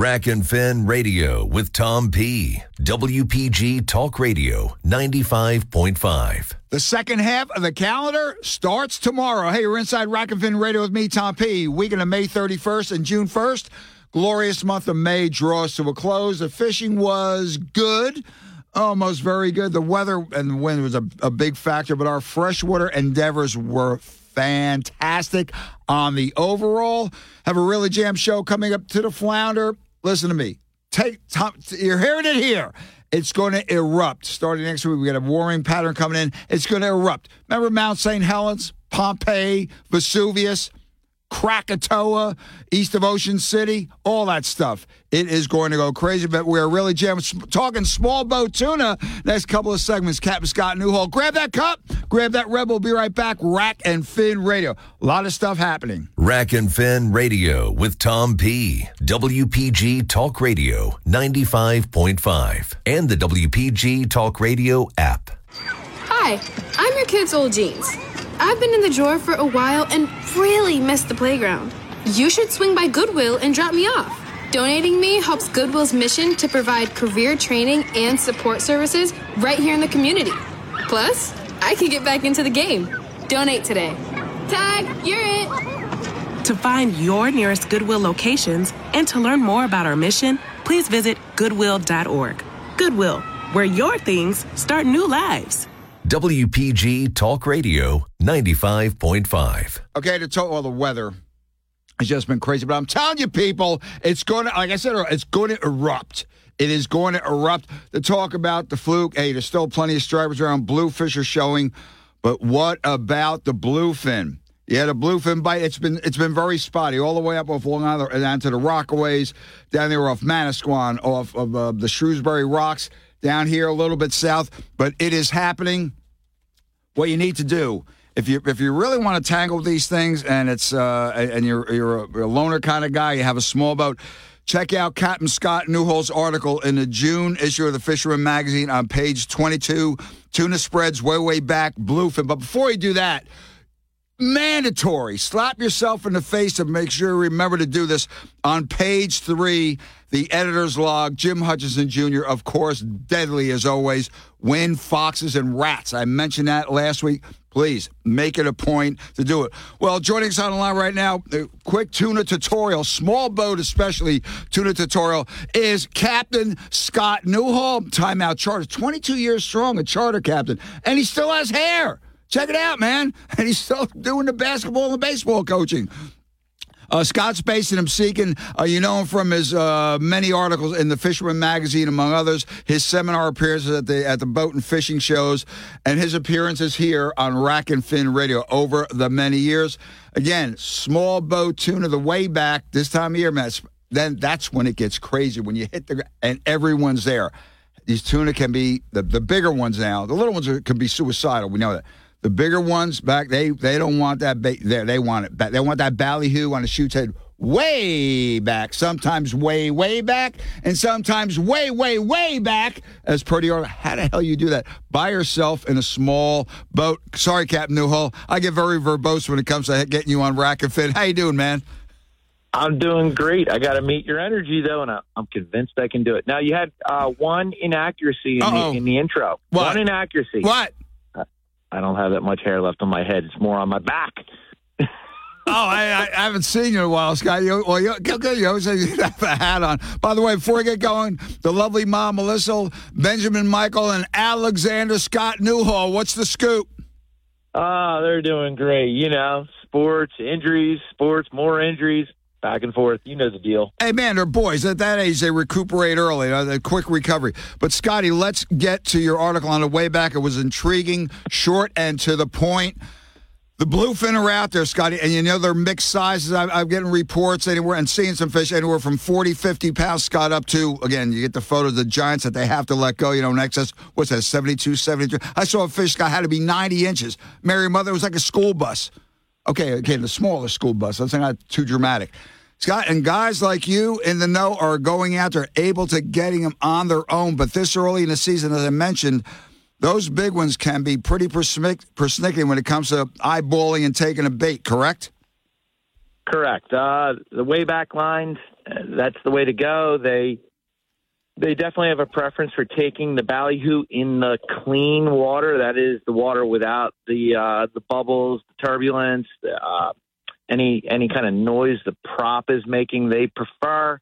Rack and Fin Radio with Tom P. WPG Talk Radio 95.5. The second half of the calendar starts tomorrow. Hey, you're inside Rack and Fin Radio with me, Tom P. Weekend of May 31st and June 1st. Glorious month of May draws to a close. The fishing was good, almost very good. The weather and the wind was a big factor, but our freshwater endeavors were fantastic on the overall. Have a really jam show coming up to the Flounder. Listen to me. You're hearing it here. It's going to erupt. Starting next week, we got a warming pattern coming in. It's going to erupt. Remember Mount St. Helens, Pompeii, Vesuvius, Krakatoa, east of Ocean City, all that stuff. It is going to go crazy, but we're really jamming. Talking small boat tuna. Next couple of segments, Captain Scott Newhall. Grab that cup, grab that Red Bull. Be right back. Rack and Fin Radio. A lot of stuff happening. Rack and Fin Radio with Tom P. WPG Talk Radio 95.5 and the WPG Talk Radio app. Hi, I'm your kid's old jeans. I've been in the drawer for a while and really missed the playground. You should swing by Goodwill and drop me off. Donating me helps Goodwill's mission to provide career training and support services right here in the community. Plus, I can get back into the game. Donate today. Tag, you're it. To find your nearest Goodwill locations and to learn more about our mission, please visit Goodwill.org. Goodwill, where your things start new lives. WPG Talk Radio 95.5. Okay, the weather has just been crazy. But I'm telling you, people, it's going to, like I said, it's going to erupt. It is going to erupt. To talk about the fluke, hey, there's still plenty of stripers around. Bluefish are showing. But what about the bluefin? Yeah, the bluefin bite, it's been very spotty all the way up off Long Island and down to the Rockaways, down there off Manasquan, off of the Shrewsbury Rocks, down here a little bit south. But it is happening. What you need to do, if you really want to tangle with these things, and it's and you're a loner kind of guy, you have a small boat, check out Captain Scott Newhall's article in the June issue of the Fisherman Magazine on page 22. Tuna spreads way back, bluefin. But before you do that, mandatory, slap yourself in the face and make sure you remember to do this. On page 3, the editor's log, Jim Hutchinson Jr., of course, deadly as always, wind, foxes, and rats. I mentioned that last week. Please make it a point to do it. Well, joining us on the line right now, a quick tuna tutorial, small boat especially, tuna tutorial, is Captain Scott Newhall, timeout charter, 22 years strong, a charter captain, and he still has hair. Check it out, man. And he's still doing the basketball and the baseball coaching. Scott's based in Muskegon. You know him from his many articles in the Fisherman Magazine, among others, his seminar appearances at the boat and fishing shows, and his appearances here on Rack and Fin Radio over the many years. Again, small boat tuna, the way back this time of year, man. Then that's when it gets crazy, when you hit and everyone's there. These tuna can be, the bigger ones now, the little ones can be suicidal. We know that. The bigger ones back, they don't want that bait there. They want it back. They want that ballyhoo on the chute's head way back. Sometimes way back, and sometimes way back. As per the order, how the hell you do that by yourself in a small boat? Sorry, Captain Newhall. I get very verbose when it comes to getting you on Rack and Fin. How you doing, man? I'm doing great. I got to meet your energy, though, and I'm convinced I can do it. Now, you had one inaccuracy in the intro. What? One inaccuracy. What? I don't have that much hair left on my head. It's more on my back. I haven't seen you in a while, Scott. You good. You always have a hat on. By the way, before we get going, the lovely mom, Melissa, Benjamin Michael, and Alexander Scott Newhall. What's the scoop? They're doing great. You know, sports, injuries, more injuries. Back and forth. You know the deal. Hey, man, they're boys. At that age, they recuperate early, a quick recovery. But, Scotty, let's get to your article on the way back. It was intriguing, short, and to the point. The bluefin are out there, Scotty, and you know they're mixed sizes. I'm getting reports anywhere and seeing some fish anywhere from 40, 50 pounds, Scott, up to, again, you get the photo of the giants that they have to let go, in excess, what's that, 72, 73? I saw a fish, Scott, had to be 90 inches. Mary Mother, it was like a school bus. Okay, the smaller school bus. That's not too dramatic. Scott, and guys like you in the know are going out there, able to getting them on their own. But this early in the season, as I mentioned, those big ones can be pretty persnickety when it comes to eyeballing and taking a bait, correct? Correct. The way back line, that's the way to go. They definitely have a preference for taking the ballyhoo in the clean water. That is the water without the bubbles, the turbulence, any kind of noise the prop is making. They prefer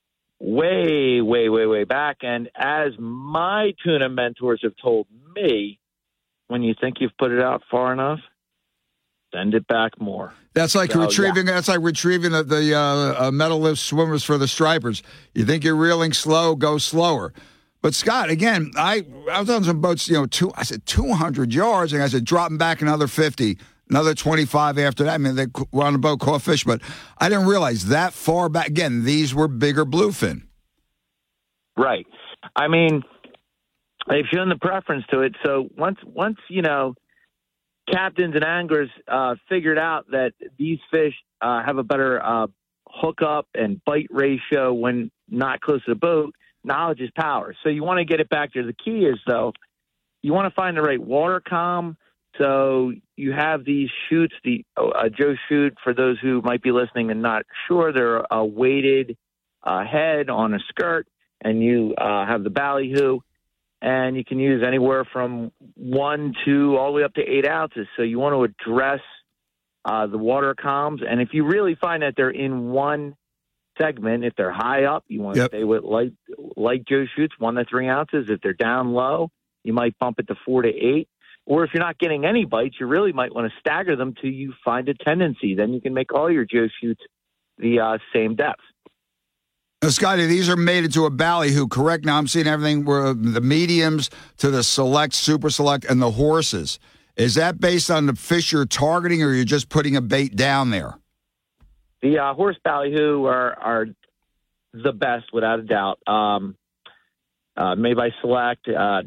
way back. And as my tuna mentors have told me, when you think you've put it out far enough, send it back more. That's like retrieving. Yeah. That's like retrieving the metal lift swimmers for the stripers. You think you're reeling slow, go slower. But Scott, again, I was on some boats. I said 200 yards, and I said dropping back another 50, another 25 after that. I mean, they were on the boat, caught fish, but I didn't realize that far back. Again, these were bigger bluefin. Right. I mean, they've shown the preference to it. So once captains and anglers figured out that these fish have a better hookup and bite ratio when not close to the boat, knowledge is power. So you want to get it back there. The key is, though, you want to find the right water calm. So you have these chutes, the Joe chute, for those who might be listening and not sure, they're a weighted head on a skirt, and you have the ballyhoo. And you can use anywhere from 1 to all the way up to 8 ounces. So you want to address the water calms. And if you really find that they're in one segment, if they're high up, you want to stay with light Joe shoots, 1 to 3 ounces. If they're down low, you might bump it to 4 to 8. Or if you're not getting any bites, you really might want to stagger them till you find a tendency. Then you can make all your Joe shoots the same depth. Now, Scotty, these are made into a ballyhoo, correct? Now I'm seeing everything where the mediums to the select, super select, and the horses. Is that based on the fish you're targeting, or you're just putting a bait down there? The horse ballyhoo are the best, without a doubt. Made by Select, but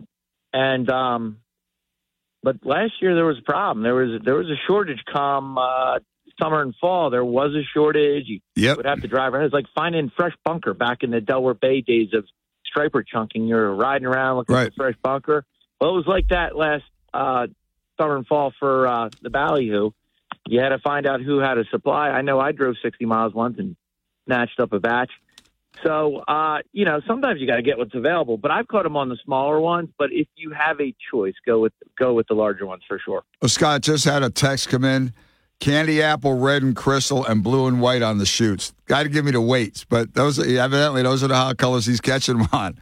last year there was a problem. There was a shortage come summer and fall. There was a shortage. You would have to drive around. It was like finding fresh bunker back in the Delaware Bay days of striper chunking. You're riding around looking for fresh bunker. Well, it was like that last summer and fall for the ballyhoo. You had to find out who had a supply. I know I drove 60 miles once and snatched up a batch. So, sometimes you got to get what's available. But I've caught them on the smaller ones. But if you have a choice, go with the larger ones for sure. Well, Scott, just had a text come in. Candy apple, red and crystal, and blue and white on the shoots. Got to give me the weights, but those are the hot colors he's catching them on.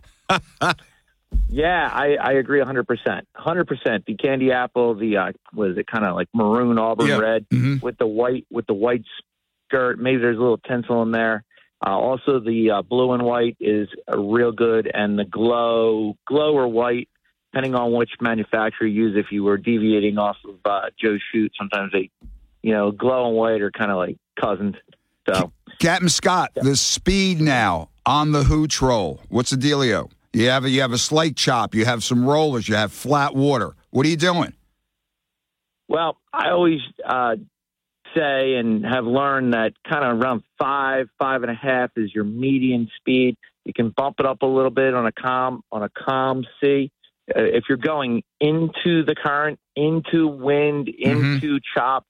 Yeah, I agree 100%. 100%. The candy apple, the was it kind of like maroon auburn red with the white skirt. Maybe there's a little tinsel in there. Also, the blue and white is real good, and the glow or white, depending on which manufacturer you use. If you were deviating off of Joe's shoot, sometimes they. Glow and white are kind of like cousins. So, Captain Scott, the speed now on the hooch roll. What's the dealio? You have a slate chop. You have some rollers. You have flat water. What are you doing? Well, I always say and have learned that kind of around 5.5 is your median speed. You can bump it up a little bit on a calm sea. If you're going into the current, into wind, into chop.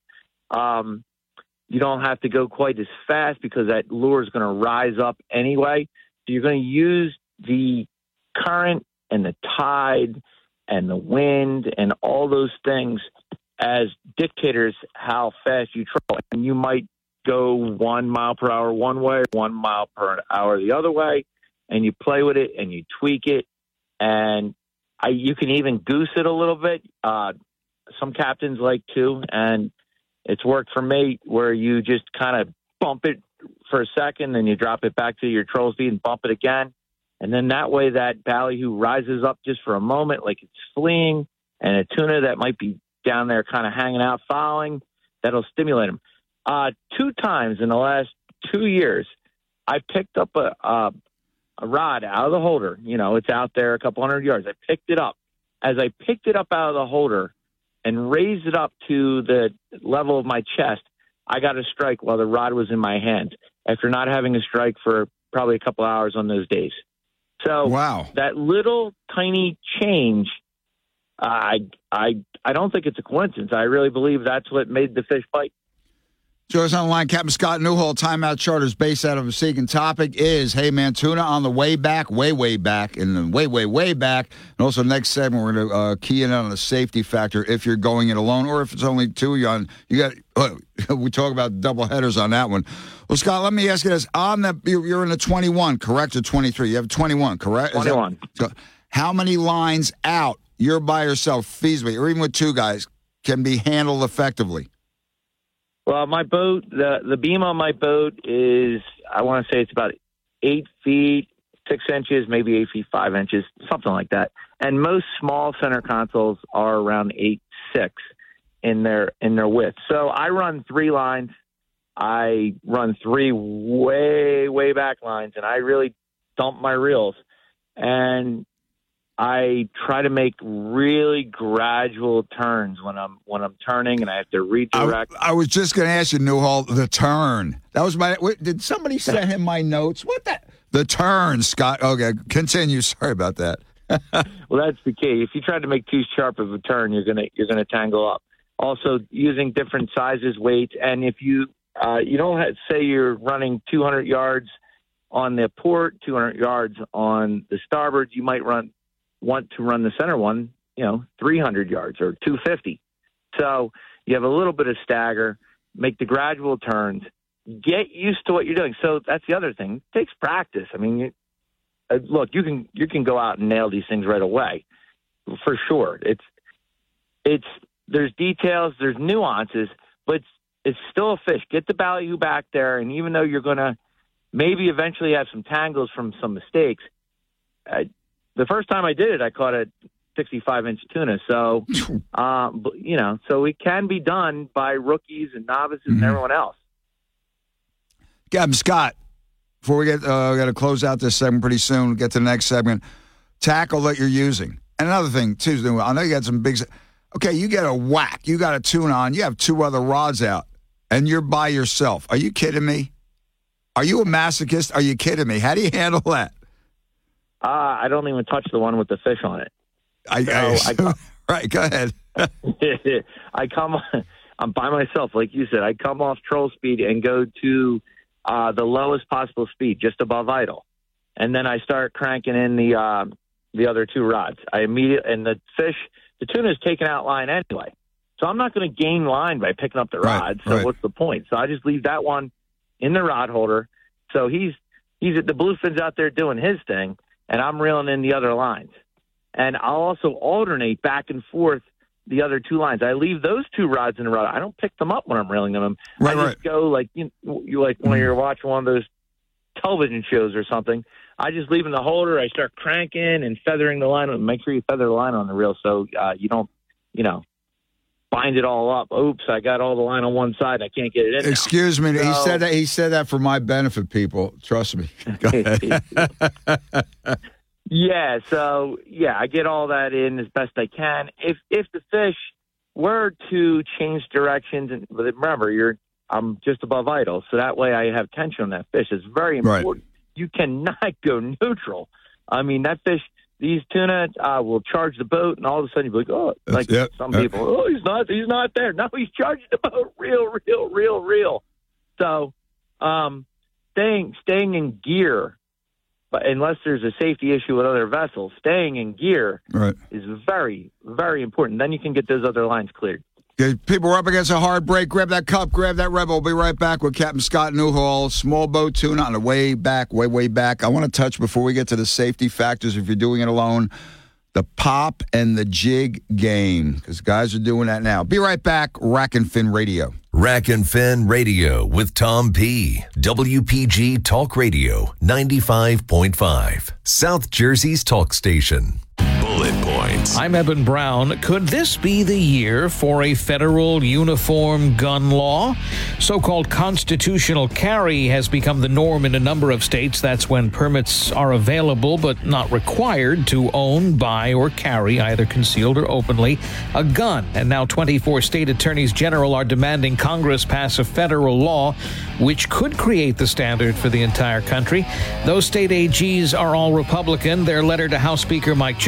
You don't have to go quite as fast because that lure is going to rise up anyway. So you're going to use the current and the tide and the wind and all those things as dictators how fast you troll. And you might go 1 mile per hour one way, 1 mile per hour the other way, and you play with it and you tweak it. And you can even goose it a little bit. Some captains like to, and it's worked for me where you just kind of bump it for a second, then you drop it back to your troll speed and bump it again. And then that way that ballyhoo rises up just for a moment like it's fleeing, and a tuna that might be down there kind of hanging out fouling, that'll stimulate them. 2 times in the last 2 years, I picked up a rod out of the holder. It's out there a couple 100 yards. I picked it up. As I picked it up out of the holder and raised it up to the level of my chest, I got a strike while the rod was in my hand after not having a strike for probably a couple hours on those days. So wow. That little tiny change, I don't think it's a coincidence. I really believe that's what made the fish bite. Join us on the line, Captain Scott Newhall, Timeout Charters, based out of Muskegon. Topic is, hey, man, tuna on the way back, way back, and then way back. And also, next segment, we're going to key in on the safety factor if you're going it alone or if it's only two. You got. We talk about double headers on that one. Well, Scott, let me ask you this. You're in the 21, correct, or 23? You have 21, correct? 21. How many lines out, you're by yourself, feasibly, or even with two guys, can be handled effectively? Well, my boat, the beam on my boat is, I want to say it's about 8 feet, 6 inches, maybe 8 feet, 5 inches, something like that. And most small center consoles are around 8'6" in their width. So I run 3 lines. I run 3 way back lines, and I really dump my reels. And I try to make really gradual turns when I'm turning, and I have to redirect. I was just going to ask you, Newhall, the turn. That was did somebody send him my notes? What the turn, Scott? Okay, continue. Sorry about that. Well, that's the key. If you try to make too sharp of a turn, you're gonna tangle up. Also, using different sizes, weights, and if you don't say you're running 200 yards on the port, 200 yards on the starboard, you might want to run the center one, 300 yards or 250. So you have a little bit of stagger, make the gradual turns, get used to what you're doing. So that's the other thing. It takes practice. I mean, look, you can go out and nail these things right away, for sure. There's details, there's nuances, but it's still a fish. Get the ballyhoo back there, and even though you're going to maybe eventually have some tangles from some mistakes, the first time I did it, I caught a 65-inch tuna. So, so it can be done by rookies and novices and everyone else. Captain Scott, before we got to close out this segment pretty soon, get to the next segment, tackle that you're using. And another thing, too, I know you got some big – okay, you get a whack. You got a tuna on. You have 2 other rods out, and you're by yourself. Are you kidding me? Are you a masochist? Are you kidding me? How do you handle that? I don't even touch the one with the fish on it. Right, go ahead. I'm by myself, like you said. I come off troll speed and go to the lowest possible speed, just above idle. And then I start cranking in the other 2 rods. And the tuna is taking out line anyway. So I'm not going to gain line by picking up the rod. So what's the point? So I just leave that one in the rod holder. So he's at the bluefin's out there doing his thing, and I'm reeling in the other lines. And I'll also alternate back and forth the other 2 lines. I leave those 2 rods in the rod. I don't pick them up when I'm reeling them. I just go like you like when you're watching one of those television shows or something. I just leave in the holder. I start cranking and feathering the line. Make sure you feather the line on the reel so you don't, bind it all up. Oops, I got all the line on one side. I can't get it in. Excuse me. So, he said that for my benefit, people. Trust me. Go ahead. Yeah. So I get all that in as best I can. If the fish were to change directions, and remember, I'm just above idle, so that way I have tension on that fish. It's very important. Right. You cannot go neutral. I mean, that fish. These tuna will charge the boat, and all of a sudden you'll be like, some people, he's not there. No, he's charging the boat real. So, staying in gear, but unless there's a safety issue with other vessels, staying in gear is very, very important. Then you can get those other lines cleared. Okay, people, we're up against a hard break. Grab that cup, grab that Rebel. We'll be right back with Captain Scott Newhall, small boat tuna on the way back. I want to touch, before we get to the safety factors, if you're doing it alone, the pop and the jig game, because guys are doing that now. Be right back. Rack and Fin Radio. Rack and Fin Radio with Tom P. WPG Talk Radio 95.5. South Jersey's talk station. Bullet points. I'm Eben Brown. Could this be the year for a federal uniform gun law? So-called constitutional carry has become the norm in a number of states. That's when permits are available but not required to own, buy, or carry, either concealed or openly, a gun. And now 24 state attorneys general are demanding Congress pass a federal law which could create the standard for the entire country. Those state AGs are all Republican. Their letter to House Speaker Mike Johnson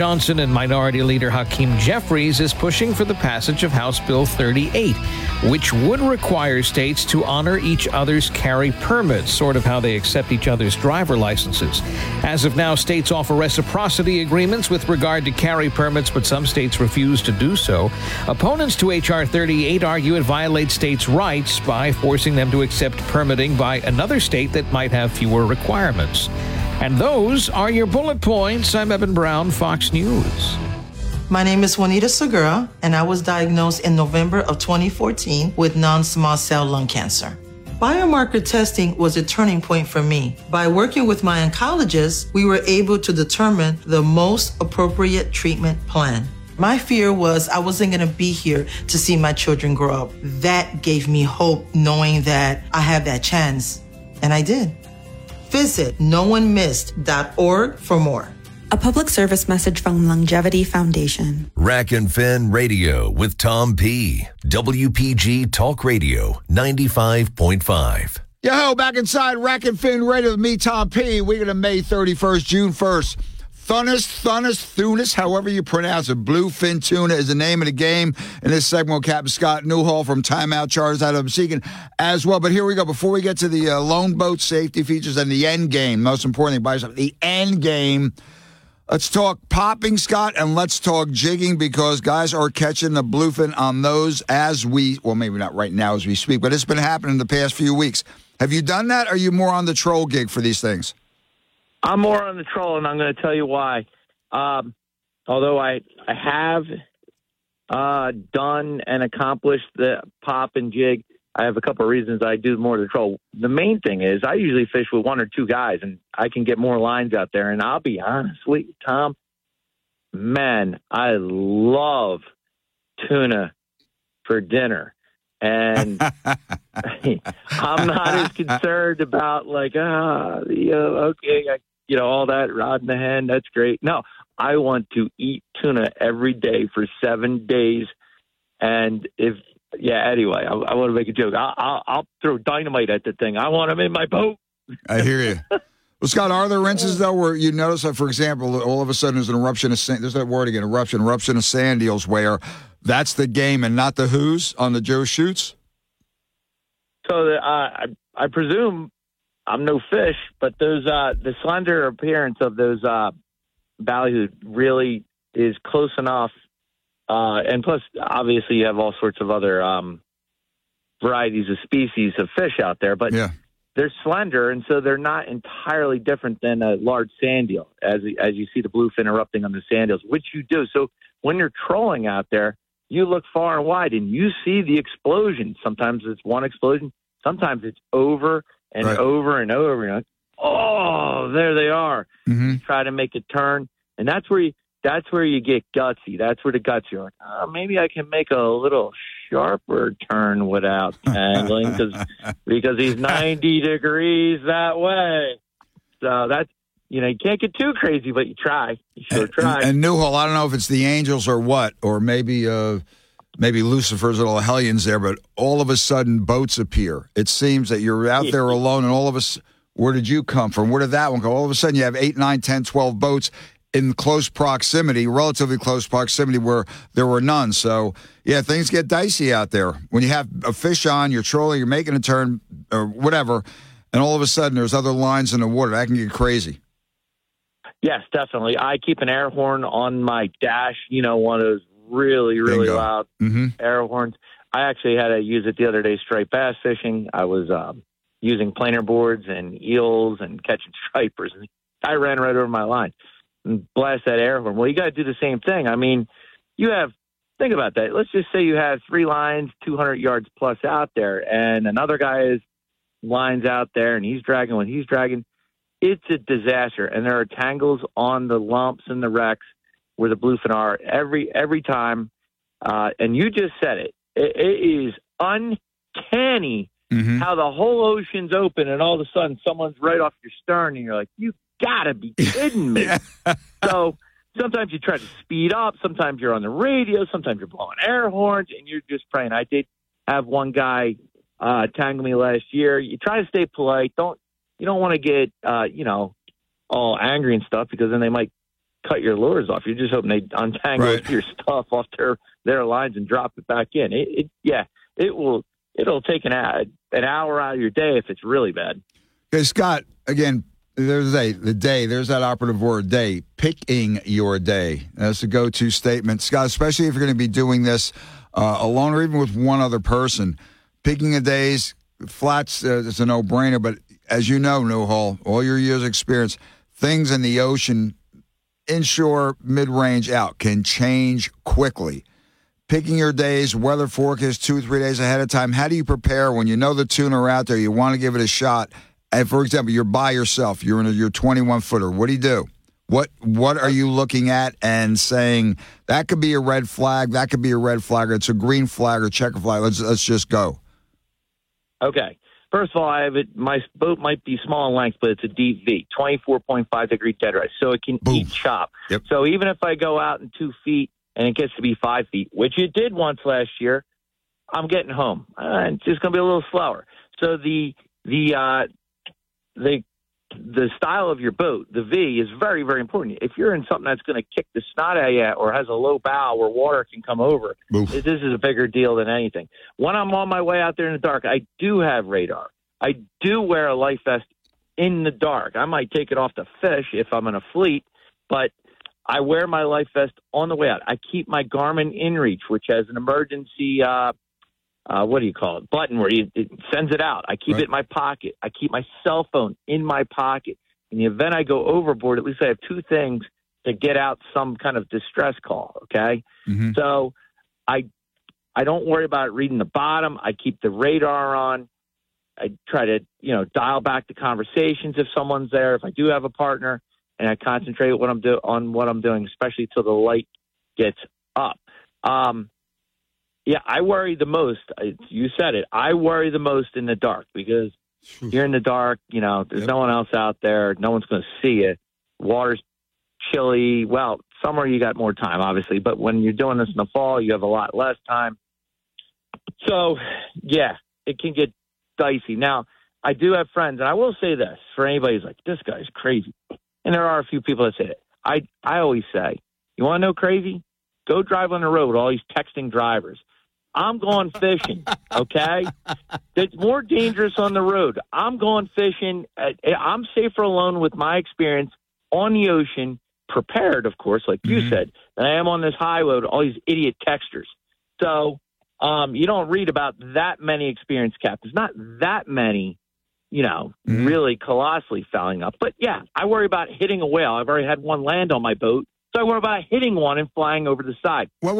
and Minority Leader Hakeem Jeffries is pushing for the passage of House Bill 38, which would require states to honor each other's carry permits, sort of how they accept each other's driver licenses. As of now, states offer reciprocity agreements with regard to carry permits, but some states refuse to do so. Opponents to H.R. 38 argue it violates states' rights by forcing them to accept permitting by another state that might have fewer requirements. And those are your bullet points. I'm Eben Brown, Fox News. My name is Juanita Segura, and I was diagnosed in November of 2014 with non-small cell lung cancer. Biomarker testing was a turning point for me. By working with my oncologist, we were able to determine the most appropriate treatment plan. My fear was I wasn't going to be here to see my children grow up. That gave me hope, knowing that I have that chance. And I did. Visit noonemissed.org for more. A public service message from Longevity Foundation. Rack and Fin Radio with Tom P. WPG Talk Radio 95.5. Yo, back inside Rack and Fin Radio with me, Tom P. We're going May 31st, June 1st. Thunis, however you pronounce it. Bluefin tuna is the name of the game. In this segment, Captain Scott Newhall from Timeout Charters out of Muskegon as well. But here we go. Before we get to the lone boat safety features and the end game, most importantly, the end game, let's talk popping, Scott, and let's talk jigging, because guys are catching the bluefin on those maybe not right now as we speak, but it's been happening the past few weeks. Have you done that, or are you more on the troll gig for these things? I'm more on the troll, and I'm going to tell you why. Although I have done and accomplished the pop and jig, I have a couple of reasons I do more of the troll. The main thing is I usually fish with one or two guys, and I can get more lines out there. And I'll be honest with you, Tom, man, I love tuna for dinner. And I'm not as concerned about all that rod in the hand. That's great. No, I want to eat tuna every day for 7 days. And anyway, I want to make a joke. I'll throw dynamite at the thing. I want them in my boat. I hear you. Well, Scott, are there rinses, though, where you notice that, for example, all of a sudden there's an eruption of sand? There's that word again, eruption of sand eels, where that's the game and not the who's on the Joe Shoots? So I presume I'm no fish, but those the slender appearance of those ballyhoo really is close enough. And plus, obviously, you have all sorts of other varieties of species of fish out there, but they're slender, and so they're not entirely different than a large sand eel, as you see the bluefin erupting on the sand eels, which you do. So when you're trolling out there, you look far and wide, and you see the explosion. Sometimes it's one explosion. Sometimes it's over and over and over. You're like, oh, there they are. Mm-hmm. You try to make a turn, and that's where you get gutsy. That's where the guts are. Like, maybe I can make a little sharper turn without tangling because he's 90 degrees that way. So that's, you can't get too crazy, but you try. You sure try. And Newhall, I don't know if it's the angels or what, or maybe Lucifer's little hellions there, but all of a sudden boats appear. It seems that you're out there alone, and all of us, where did you come from? Where did that one go? All of a sudden you have 8, 9, 10, 12 boats in close proximity, relatively close proximity, where there were none. So, things get dicey out there. When you have a fish on, you're trolling, you're making a turn, or whatever, and all of a sudden there's other lines in the water. That can get crazy. Yes, definitely. I keep an air horn on my dash, one of those really, really loud air horns. I actually had to use it the other day striped bass fishing. I was using planer boards and eels and catching stripers, and I ran right over my line and blast that air horn. Well, you got to do the same thing. I mean, think about that. Let's just say you have 3 lines, 200 yards plus out there, and another guy has lines out there, and he's dragging what he's dragging. It's a disaster, and there are tangles on the lumps and the wrecks where the bluefin are every time. And you just said it. It is uncanny how the whole ocean's open, and all of a sudden someone's right off your stern, and you're like, you gotta be kidding me. So sometimes you try to speed up, sometimes you're on the radio, sometimes you're blowing air horns, and you're just praying. I did have one guy tangle me last year. You try to stay polite. You don't want to get all angry and stuff, because then they might cut your lures off. You're just hoping they untangle your stuff off their lines and drop it back in. It'll take an hour out of your day if it's really bad. Okay, Scott, again, there's that operative word, day. Picking your day. That's the go-to statement. Scott, especially if you're going to be doing this alone or even with one other person. Picking a days, flats is a no-brainer, but as you know, Newhall, all your years of experience, things in the ocean, inshore, mid-range, out, can change quickly. Picking your days, weather forecast 2-3 days ahead of time. How do you prepare when you know the tuna are out there, you want to give it a shot? And for example, you're by yourself, you're in your 21-footer. What do? What are you looking at and saying, that could be a red flag, that could be a red flag, or it's a green flag or checker flag. Let's just go. Okay. First of all, my boat might be small in length, but it's a deep V, 24.5 degree dead rise, so it can eat chop. Yep. So even if I go out in 2 feet and it gets to be 5 feet, which it did once last year, I'm getting home. It's just going to be a little slower. So the style of your boat, the V, is very, very important. If you're in something that's going to kick the snot at you or has a low bow where water can come over, this is a bigger deal than anything. When I'm on my way out there in the dark, I do have radar. I do wear a life vest in the dark. I might take it off to fish if I'm in a fleet, but I wear my life vest on the way out. I keep my Garmin InReach, which has an emergency button where it sends it out. I keep it in my pocket. I keep my cell phone in my pocket. In the event I go overboard, at least I have 2 things to get out some kind of distress call, okay? Mm-hmm. So I don't worry about reading the bottom. I keep the radar on. I try to, dial back the conversations if someone's there, if I do have a partner, and I concentrate on what I'm doing, especially till the light gets up. Yeah, I worry the most. You said it. I worry the most in the dark because you're in the dark. There's no one else out there. No one's going to see you. Water's chilly. Well, summer you got more time, obviously, but when you're doing this in the fall, you have a lot less time. So, yeah, it can get dicey. Now, I do have friends, and I will say this for anybody who's like, this guy's crazy. And there are a few people that say it. I always say, you want to know crazy? Go drive on the road with all these texting drivers. I'm going fishing, okay? It's more dangerous on the road. I'm going fishing. I'm safer alone with my experience on the ocean, prepared, of course, like you said, than I am on this highway with all these idiot texters. So you don't read about that many experienced captains, not that many, really colossally fouling up. But, yeah, I worry about hitting a whale. I've already had one land on my boat. So I worry about hitting one and flying over the side. Whoa.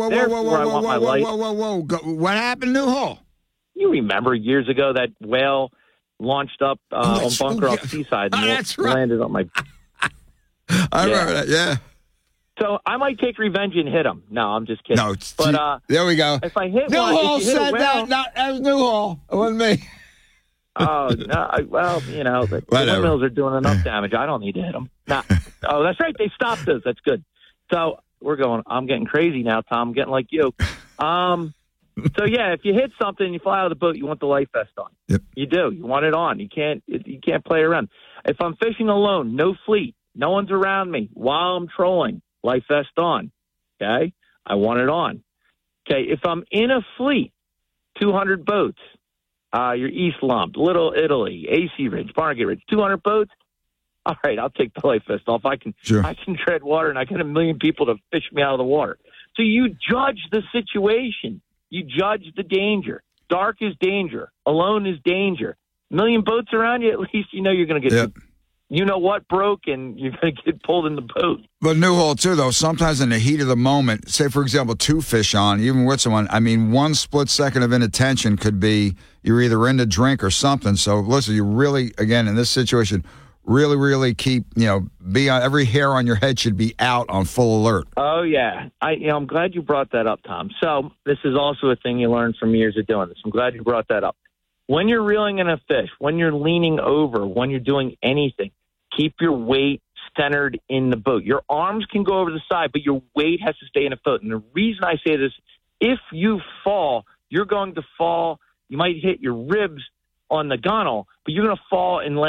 What happened, Newhall? You remember years ago that whale launched up on Bunker off Seaside and landed on my... I remember that, yeah. So I might take revenge and him. No, I'm just kidding. No, but there we go. If I hit Newhall said that, that was Newhall. It wasn't me. Oh, no, well, the windmills are doing enough damage. I don't need to hit them. Nah. Oh, that's right. They stopped us. That's good. So I'm getting crazy now, Tom. I'm getting like you. So, yeah, if you hit something, you fly out of the boat, you want the life vest on. Yep. You do. You want it on. You can't play around. If I'm fishing alone, no fleet, no one's around me while I'm trolling, life vest on. Okay? I want it on. Okay, if I'm in a fleet, 200 boats, your East Lump, Little Italy, AC Ridge, Barnegat Ridge, 200 boats. All right, I'll take the life vest off. I can tread water, and I get 1 million people to fish me out of the water. So you judge the situation. You judge the danger. Dark is danger. Alone is danger. 1 million boats around you, at least you know you're going to get broke, and you're going to get pulled in the boat. But Newhall, too, though, sometimes in the heat of the moment, say, for example, 2 fish on, even with someone, I mean, 1 split second of inattention could be you're either in the drink or something. So, listen, you really, again, in this situation, really, really keep, be on, every hair on your head should be out on full alert. Oh, yeah. I'm glad you brought that up, Tom. So this is also a thing you learned from years of doing this. I'm glad you brought that up. When you're reeling in a fish, when you're leaning over, when you're doing anything, keep your weight centered in the boat. Your arms can go over the side, but your weight has to stay in the boat. And the reason I say this, if you fall, you're going to fall. You might hit your ribs on the gunnel, but you're going to fall and land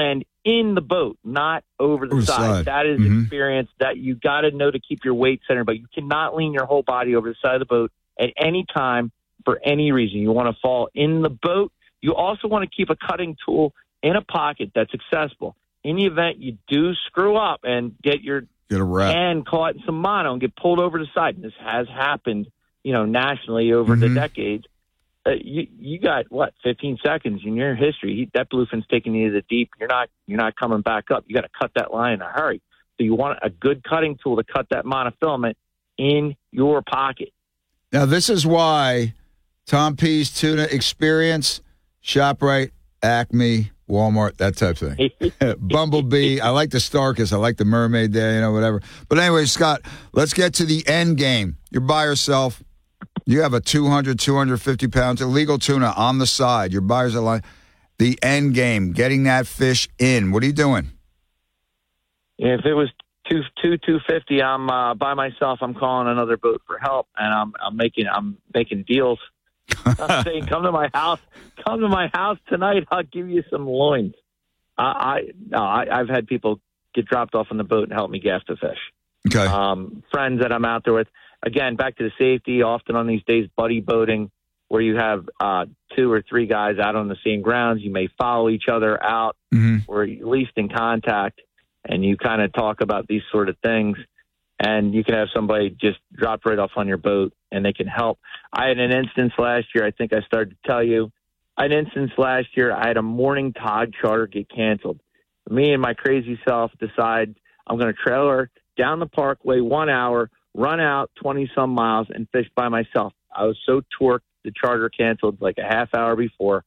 in the boat, not over the side. That is experience that you got to know to keep your weight centered, but you cannot lean your whole body over the side of the boat at any time for any reason. You want to fall in the boat. You also want to keep a cutting tool in a pocket that's accessible. In the event you do screw up and get a hand caught in some mono and get pulled over the side, and this has happened, nationally over the decades, you got 15 seconds in your history. That bluefin's taking you to the deep. You're not coming back up. You got to cut that line in a hurry. So you want a good cutting tool to cut that monofilament in your pocket. Now this is why Tom P's tuna experience, ShopRite, Acme, Walmart, that type of thing. Bumblebee. I like the Starkist. I like the Mermaid there, whatever. But anyway, Scott, let's get to the end game. You're by yourself. You have a 200, 250 pounds illegal tuna on the side. Your buyers are like, the end game, getting that fish in. What are you doing? If it was 250, I'm by myself. I'm calling another boat for help, and I'm making deals. I'm saying, come to my house tonight. I'll give you some loins. I've had people get dropped off on the boat and help me gaff the fish. Okay. Friends that I'm out there with. Again, back to the safety, often on these days, buddy boating, where you have 2 or 3 guys out on the same grounds. You may follow each other out or at least in contact, and you kind of talk about these sort of things. And you can have somebody just drop right off on your boat, and they can help. I had an instance last year, I think I started to tell you. I had an instance last year, I had a morning Todd charter get canceled. Me and my crazy self decide I'm going to trailer down the parkway 1 hour, run out 20-some miles, and fish by myself. I was so torqued, the charter canceled like a half hour before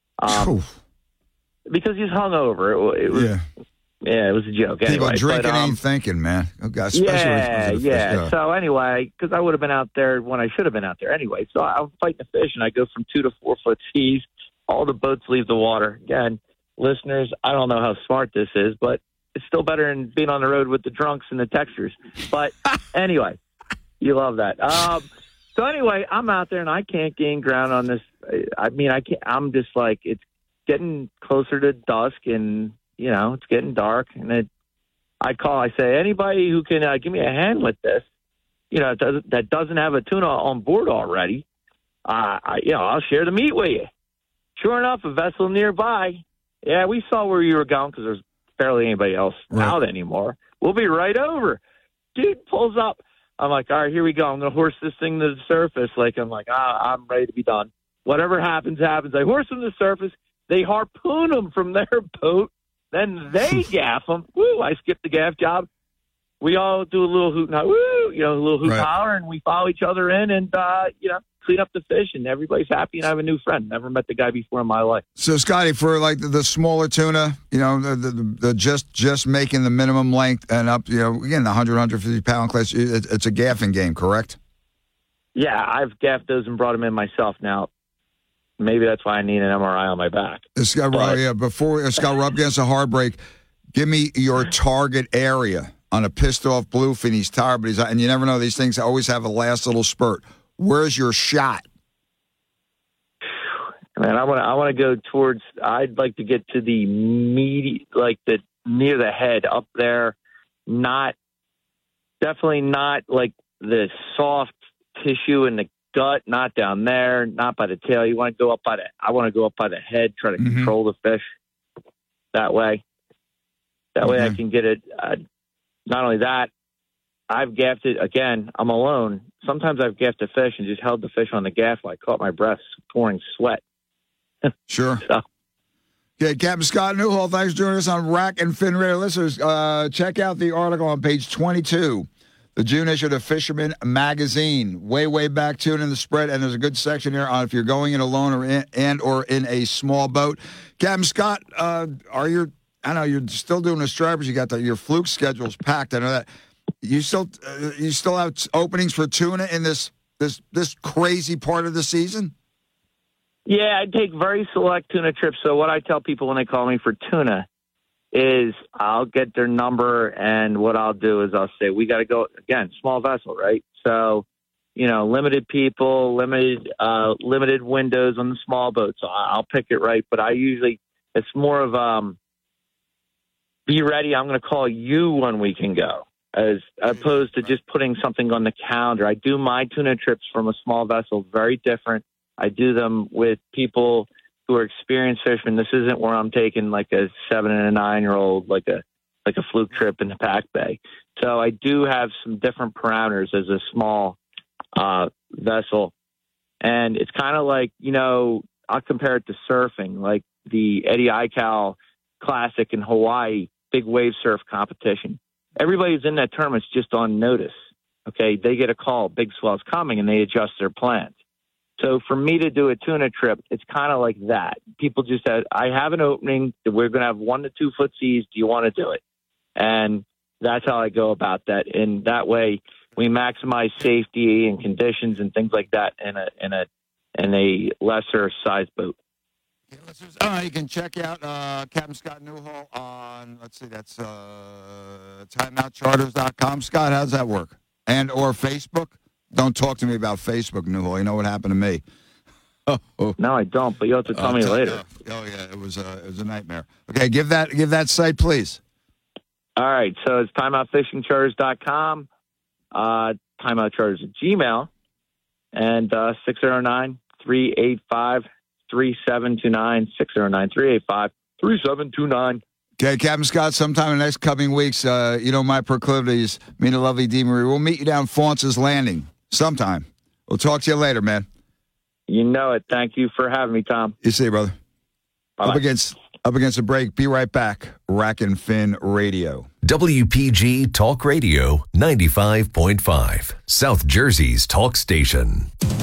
because he's hungover. It was, it was a joke. People anyway, drinking ain't thinking, man. Oh, God, especially So anyway, because I would have been out there when I should have been out there anyway. So I'm fighting the fish, and I go from 2 to 4 foot seas. All the boats leave the water. Again, listeners, I don't know how smart this is, but it's still better than being on the road with the drunks and the texters. But anyway, you love that. So anyway, I'm out there and I can't gain ground on this. I mean, I can't. I'm just like, it's getting closer to dusk and, it's getting dark. And I say, anybody who can give me a hand with this, that doesn't have a tuna on board already, I'll share the meat with you. Sure enough, a vessel nearby. Yeah, we saw where you were going because there's barely anybody else out anymore. We'll be right over. Dude pulls up. I'm like, all right, here we go. I'm going to horse this thing to the surface. I'm ready to be done. Whatever happens, happens. I horse them to the surface. They harpoon them from their boat. Then they gaff them. Woo, I skipped the gaff job. We all do a little hoot and holler, woo, a little hoot and holler, and we follow each other in and, clean up the fish, and everybody's happy, and I have a new friend. Never met the guy before in my life. So, Scotty, for like the smaller tuna, the just making the minimum length and up, again, the 100, 150 pound class, it's a gaffing game, correct? Yeah, I've gaffed those and brought them in myself. Now, maybe that's why I need an MRI on my back. Scott, before Scott, we're up against a hard break. Give me your target area on a pissed off bluefin. He's tired, but and you never know, these things always have a last little spurt. Where's your shot? Man, I want to go towards. I'd like to get to the meaty, near the head up there. Definitely not like the soft tissue in the gut. Not down there. Not by the tail. I want to go up by the head. Try to control the fish that way. That way I can get it. Not only that, I've gaffed it, again, I'm alone. Sometimes I've gaffed a fish and just held the fish on the gaff while I caught my breath pouring sweat. Sure. So. Okay, Captain Scott Newhall, thanks for joining us on Rack and Fin Radio. Listeners, check out the article on page 22, the June issue of Fisherman Magazine. Way back tuna in the spread, and there's a good section here on if you're going in alone or in a small boat. Captain Scott, I know you're still doing the stripers. You got your fluke schedule's packed. I know that. You still have openings for tuna in this crazy part of the season? Yeah, I take very select tuna trips. So what I tell people when they call me for tuna is I'll get their number, and what I'll do is I'll say, we got to go, again, small vessel, right? So, limited people, limited windows on the small boat. So I'll pick it right. But I usually, it's more of, be ready. I'm going to call you when we can go, as opposed to just putting something on the calendar. I do my tuna trips from a small vessel very different. I do them with people who are experienced fishermen. This isn't where I'm taking like a 7 and a 9-year-old, like a fluke trip in the Pac Bay. So I do have some different parameters as a small vessel. And it's kind of like, I'll compare it to surfing, like the Eddie Aikau Classic in Hawaii, big wave surf competition. Everybody's in that tournament's just on notice. Okay, they get a call, big swell's coming, and they adjust their plans. So for me to do a tuna trip, it's kind of like that. People just said, I have an opening. We're going to have 1 to 2 foot seas. Do you want to do it? And that's how I go about that. And that way we maximize safety and conditions and things like that in a lesser size boat. You can check out Captain Scott Newhall on, that's timeoutcharters.com. Scott, how does that work? And or Facebook? Don't talk to me about Facebook, Newhall. You know what happened to me. No, I don't, but you'll have to tell me later. It was a nightmare. Okay, give that site, please. All right, so it's timeoutfishingcharters.com, timeoutcharters at Gmail, and 609-385-3729, 609-385-3729. Okay, Captain Scott, sometime in the next coming weeks, my proclivities, me and the lovely Dee Marie, we'll meet you down Faunce's Landing sometime. We'll talk to you later, man. You know it. Thank you for having me, Tom. You see, brother. Bye-bye. Up against a break. Be right back. Rack and Fin Radio. WPG Talk Radio 95.5, South Jersey's talk station.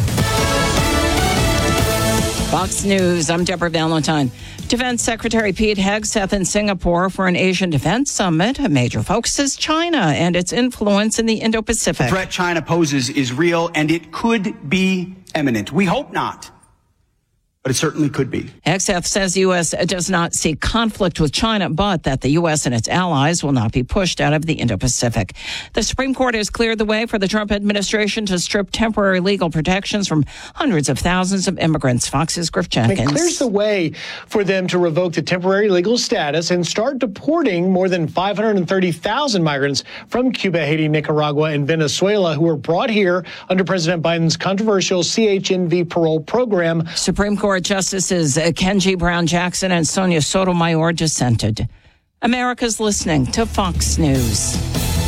Fox News, I'm Deborah Valentine. Defense Secretary Pete Hegseth in Singapore for an Asian Defense Summit. A major focus is China and its influence in the Indo-Pacific. The threat China poses is real, and it could be imminent. We hope not, but it certainly could be. Hegseth says the U.S. does not see conflict with China, but that the U.S. and its allies will not be pushed out of the Indo-Pacific. The Supreme Court has cleared the way for the Trump administration to strip temporary legal protections from hundreds of thousands of immigrants. Fox's Griff Jenkins. It clears the way for them to revoke the temporary legal status and start deporting more than 530,000 migrants from Cuba, Haiti, Nicaragua, and Venezuela who were brought here under President Biden's controversial CHNV parole program. Supreme Court Justices Kenji Brown Jackson and Sonia Sotomayor dissented. America's listening to Fox News.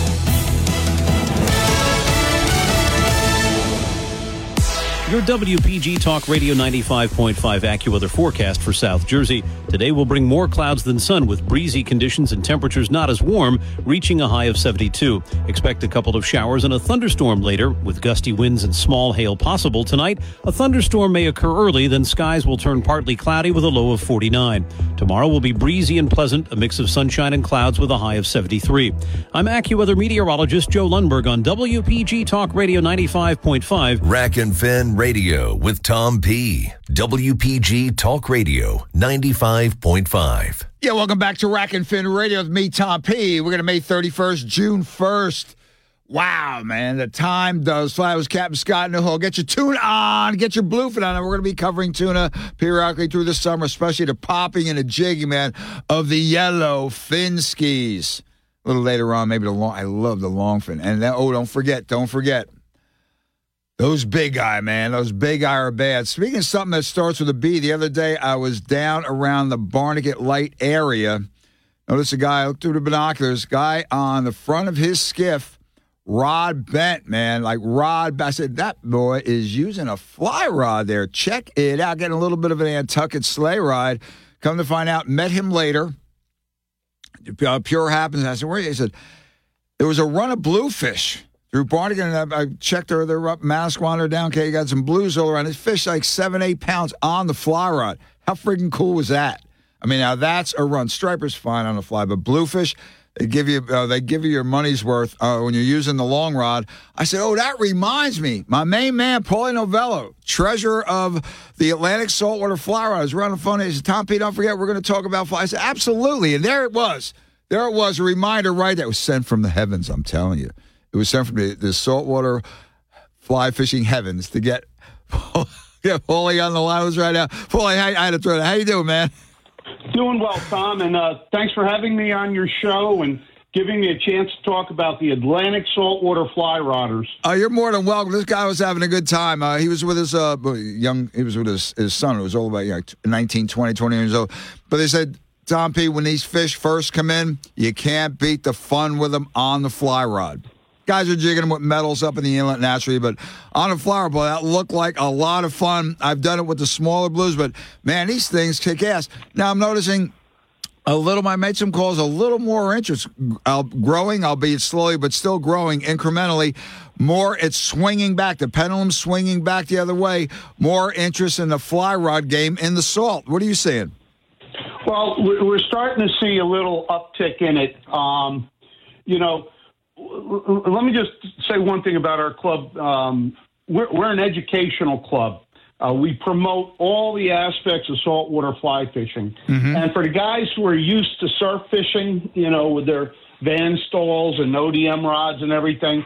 Your WPG Talk Radio 95.5 AccuWeather forecast for South Jersey. Today will bring more clouds than sun with breezy conditions and temperatures not as warm, reaching a high of 72. Expect a couple of showers and a thunderstorm later with gusty winds and small hail possible tonight. A thunderstorm may occur early, then skies will turn partly cloudy with a low of 49. Tomorrow will be breezy and pleasant, a mix of sunshine and clouds with a high of 73. I'm AccuWeather meteorologist Joe Lundberg on WPG Talk Radio 95.5. Rack and Fin Radio with Tom P. WPG Talk Radio 95.5. Yeah, welcome back to Rack and Fin Radio with me, Tom P. We're going to May 31st, June 1st. Wow, man, the time does fly. It was Captain Scott Newhall. Get your tuna on, get your bluefin on. And we're going to be covering tuna periodically through the summer, especially the popping and the jigging, man, of the yellow fin skis. A little later on, maybe the long. I love the long fin. And then, don't forget. Those big eye, man. Those big eye are bad. Speaking of something that starts with a B, the other day I was down around the Barnegat Light area. Noticed a guy, I looked through the binoculars, guy on the front of his skiff, rod bent, man, like rod bent. I said, that boy is using a fly rod there. Check it out. Getting a little bit of an Nantucket sleigh ride. Come to find out, met him later. Pure happens. I said, where are you? He said, there was a run of bluefish through Barnegat, and I checked her. They're up Manasquan, down. Okay, you got some blues all around. This fish like 7-8 pounds on the fly rod. How freaking cool was that? I mean, now that's a run. Striper's fine on the fly, but bluefish, they give you your money's worth when you're using the long rod. I said, that reminds me. My main man, Paulie Novello, treasurer of the Atlantic Saltwater Fly Rod, was running the phone. He said, Tom P., don't forget, we're going to talk about fly. I said, absolutely. And there it was. There it was, a reminder right there. It was sent from the heavens, I'm telling you. It was sent from the saltwater fly fishing heavens to get Paulie on the line right now. Paulie, I had to throw that. How you doing, man? Doing well, Tom, and thanks for having me on your show and giving me a chance to talk about the Atlantic saltwater fly rodders. You're more than welcome. This guy was having a good time. He was with his he was with his son, who was all about 19, 20 years old. But they said, Tom P., when these fish first come in, you can't beat the fun with them on the fly rod. Guys are jigging them with metals up in the inlet naturally, but on a fly rod, boy, that looked like a lot of fun. I've done it with the smaller blues, but, man, these things kick ass. Now, I'm noticing I made some calls, a little more interest growing, albeit slowly, but still growing incrementally. More, it's swinging back. The pendulum's swinging back the other way. More interest in the fly rod game in the salt. What are you seeing? Well, we're starting to see a little uptick in it. Let me just say one thing about our club. We're an educational club. We promote all the aspects of saltwater fly fishing. Mm-hmm. And for the guys who are used to surf fishing, with their Van Stalls and ODM rods and everything,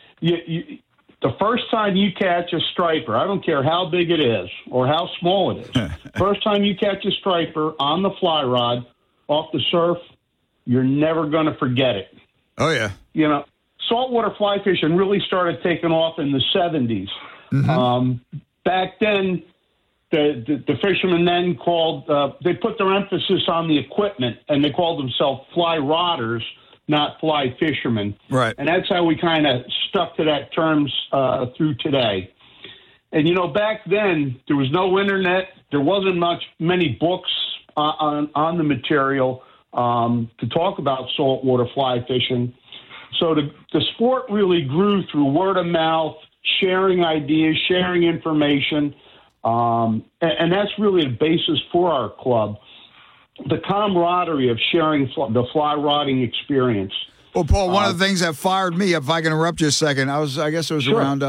the first time you catch a striper, I don't care how big it is or how small it is, first time you catch a striper on the fly rod off the surf, you're never going to forget it. Oh, yeah. Saltwater fly fishing really started taking off in the 70s. Mm-hmm. Back then, the fishermen then they put their emphasis on the equipment, and they called themselves fly rodders, not fly fishermen. Right. And that's how we kind of stuck to that term through today. And, back then, there was no internet. There wasn't many books on the material to talk about saltwater fly fishing. So the sport really grew through word of mouth, sharing ideas, sharing information, and that's really the basis for our club, the camaraderie of sharing the fly rodding experience. Well, Paul, one of the things that fired me, if I can interrupt you a second, I guess it was sure. around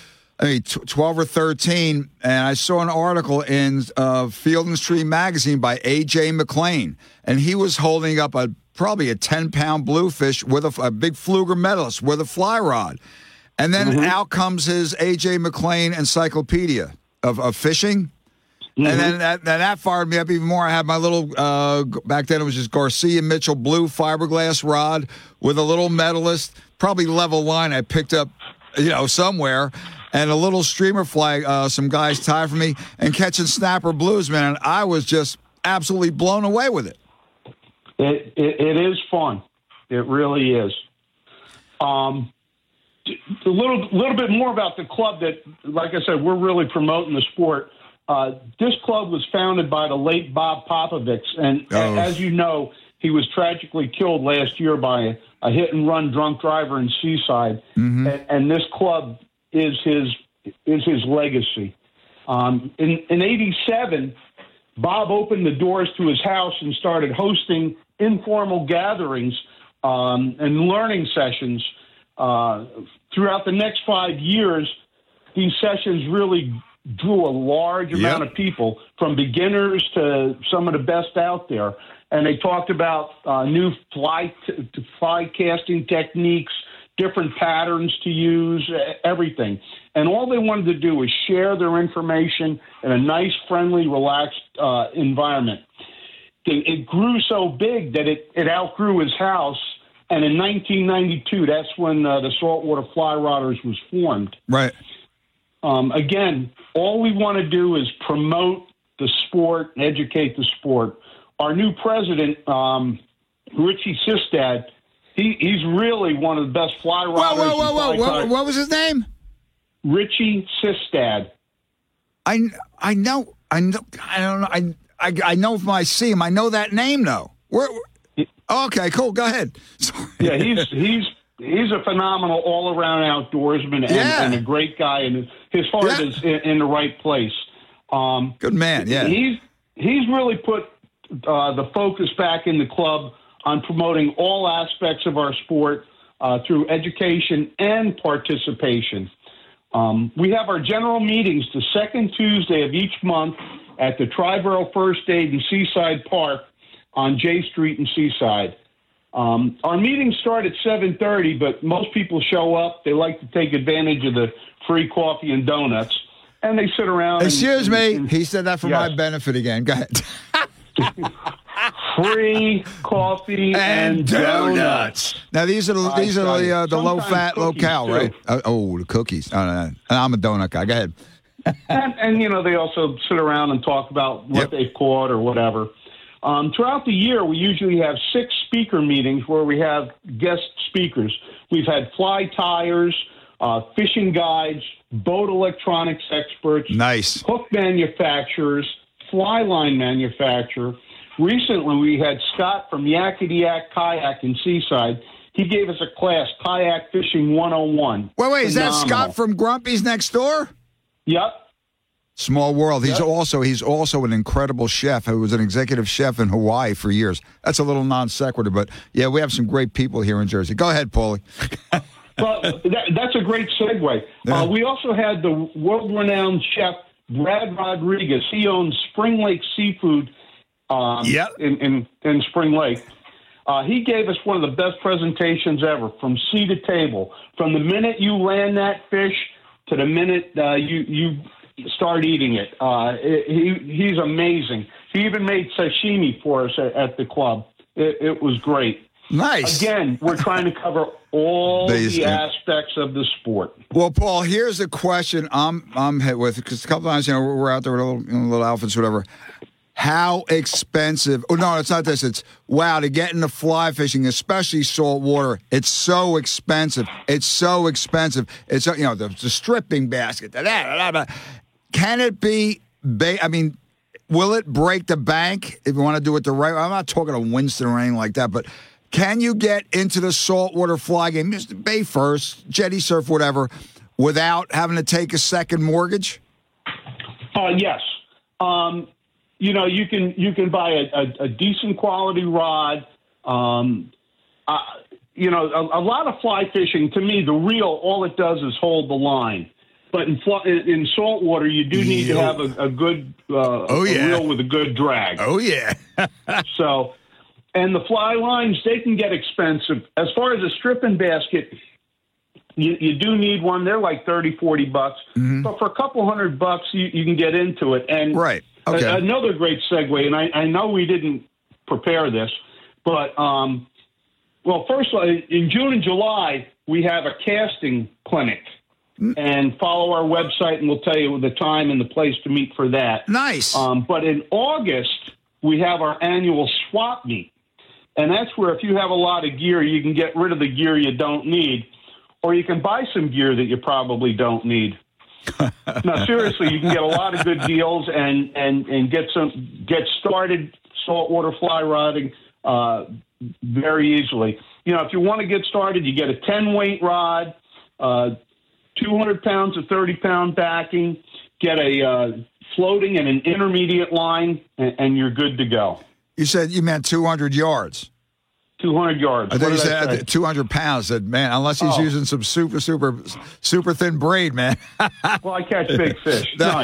12 or 13, and I saw an article in Field and Stream magazine by A.J. McLean, and he was holding up probably a 10-pound bluefish with a big Fluger medalist with a fly rod. And then out comes his A.J. McLean encyclopedia of fishing. Mm-hmm. And then that fired me up even more. I had my little, back then it was just Garcia Mitchell blue fiberglass rod with a little medalist, probably level line I picked up, somewhere, and a little streamer flag some guys tied for me, and catching snapper blues, man. And I was just absolutely blown away with it. It is fun. It really is. A little bit more about the club that, like I said, we're really promoting the sport. This club was founded by the late Bob Popovich, and as you know, he was tragically killed last year by a hit-and-run drunk driver in Seaside. Mm-hmm. And this club is his legacy. In 87, Bob opened the doors to his house and started hosting informal gatherings and learning sessions. Throughout the next 5 years, these sessions really drew a large amount of people, from beginners to some of the best out there. And they talked about new fly casting techniques, different patterns to use, everything. And all they wanted to do was share their information in a nice, friendly, relaxed environment. It grew so big that it outgrew his house. And in 1992, that's when the Saltwater Fly Rodders was formed. Right. Again, all we want to do is promote the sport and educate the sport. Our new president, Richie Sistad, he's really one of the best fly rodders. Whoa. What was his name? Richie Sistad. I know. I don't know. I know if I see him. I know that name, though. Okay, cool. Go ahead. Sorry. Yeah, he's a phenomenal all-around outdoorsman and a great guy, and his heart is in the right place. Good man. Yeah, he's really put the focus back in the club on promoting all aspects of our sport through education and participation. We have our general meetings the second Tuesday of each month at the Triborough First Aid in Seaside Park on J Street in Seaside. Our meetings start at 7:30, but most people show up. They like to take advantage of the free coffee and donuts, and they sit around. Excuse me. He said that for my benefit again. Go ahead. free coffee and donuts. Now these are the low fat, low cal, too. right? The cookies. I'm a donut guy. Go ahead. and they also sit around and talk about what they've caught or whatever. Throughout the year, we usually have 6 speaker meetings where we have guest speakers. We've had fly tyers, fishing guides, boat electronics experts, nice hook manufacturers, fly line manufacturer. Recently, we had Scott from Yakety Yak Kayak in Seaside. He gave us a class, Kayak Fishing 101. Wait, is that Scott from Grumpy's next door? Yep. Small world. He's also an incredible chef who was an executive chef in Hawaii for years. That's a little non sequitur, but yeah, we have some great people here in Jersey. Go ahead, Paulie. Well, that's a great segue. Yeah. We also had the world-renowned chef Brad Rodriguez. He owns Spring Lake Seafood in Spring Lake. He gave us one of the best presentations ever, from sea to table. From the minute you land that fish to the minute you start eating it. He's amazing. He even made sashimi for us at the club. It was great. Nice. Again, we're trying to cover all the aspects of the sport. Well, Paul, here's a question I'm hit with, because a couple times we're out there with little outfits, whatever. How expensive? Oh no, it's not this. It's to get into fly fishing, especially salt water. It's so expensive. It's the stripping basket. Can it be? Will it break the bank if you want to do it the right way? I'm not talking to Winston or anything like that, but can you get into the saltwater fly game, just bay first, jetty surf, whatever, without having to take a second mortgage? Yes. You can buy a decent quality rod. A lot of fly fishing, to me, the reel, all it does is hold the line. But in saltwater, you do need to have a good reel with a good drag. Oh, yeah. And the fly lines, they can get expensive. As far as a stripping basket, you do need one. They're like $30, $40. Mm-hmm. But for a couple $100, you can get into it. And right. Okay. Another great segue, and I know we didn't prepare this, but, first of all, in June and July, we have a casting clinic. And follow our website, and we'll tell you the time and the place to meet for that. Nice. But in August, we have our annual swap meet. And that's where if you have a lot of gear, you can get rid of the gear you don't need, or you can buy some gear that you probably don't need. No, seriously, you can get a lot of good deals and get started saltwater fly rodding very easily. If you want to get started, you get a 10-weight rod, 200 pounds of 30-pound backing, get a floating and an intermediate line, and you're good to go. You said you meant 200 yards. 200 yards. I thought you said 200 pounds. Said, man, unless he's using some super thin braid, man. Well, I catch big fish. No, I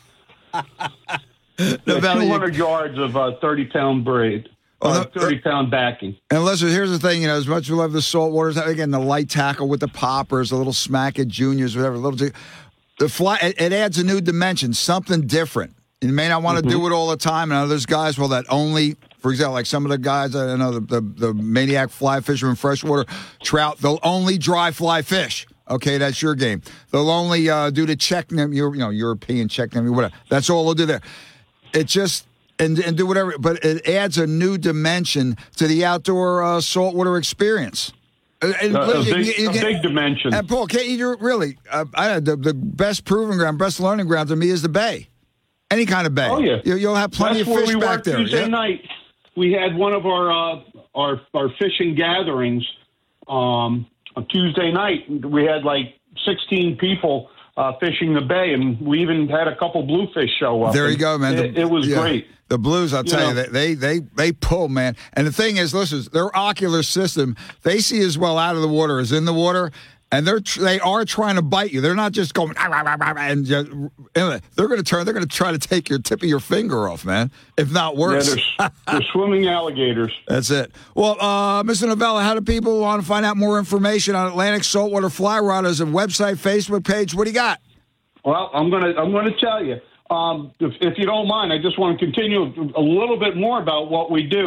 don't. 200 yards of 30-pound braid. 30-pound backing. And listen, here's the thing, as much as we love the saltwater, again, the light tackle with the poppers, the little smack at juniors, whatever, the fly, it adds a new dimension, something different. You may not want to do it all the time. And there's guys, that only, for example, like some of the guys, I know the maniac fly fishermen, freshwater trout, they'll only dry fly fish. Okay, that's your game. They'll only do the check them, European check them, whatever. That's all they'll do there. It just... And do whatever, but it adds a new dimension to the outdoor saltwater experience. A big dimension. And Paul, can't you really? The best proving ground, best learning ground to me is the bay. Any kind of bay. Oh yeah, you'll have plenty of fish back there. Tuesday night, we had one of our fishing gatherings. On Tuesday night, we had like 16 people fishing the bay, and we even had a couple bluefish show up. There you go, man. It was great. The blues, I'll tell you, they pull, man. And the thing is, listen, their ocular system, they see as well out of the water as in the water, and they are trying to bite you. They're not just going and they're going to try to take your tip of your finger off, man, if not worse. Yeah, they're swimming alligators. That's it. Well, Mr. Novella, how do people want to find out more information on Atlantic Saltwater Fly Rodders? A website, Facebook page? What do you got? Well, I'm going to tell you. If you don't mind, I just want to continue a little bit more about what we do.